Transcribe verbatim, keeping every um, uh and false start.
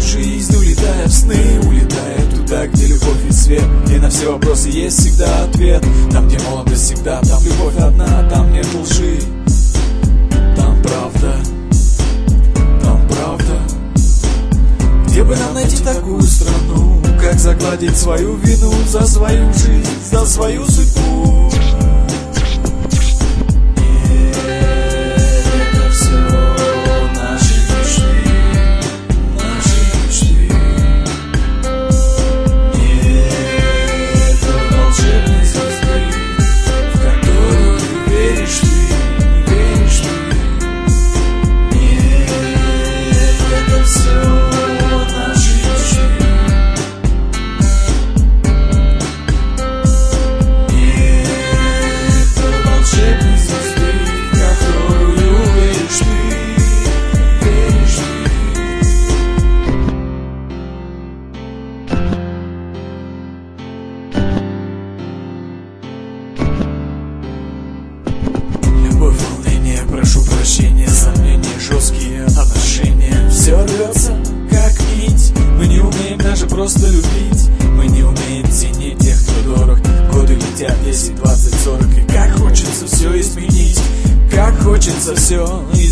жизнь, улетая в сны, улетая туда, где любовь и свет. И на все вопросы есть всегда ответ. Там, где молодость всегда, там любовь одна, там нет лжи. Там правда, там правда. Где бы нам найти такую страну, как загладить свою вину за свою жизнь, за свою судьбу? Любовь, волнение, прошу прощения, сомнения, жесткие отношения. Все рвется, как нить. Мы не умеем даже просто любить. Мы не умеем ценить тех, кто дорог. Годы летят, десять, двадцать, сорок. И как хочется все изменить, как хочется все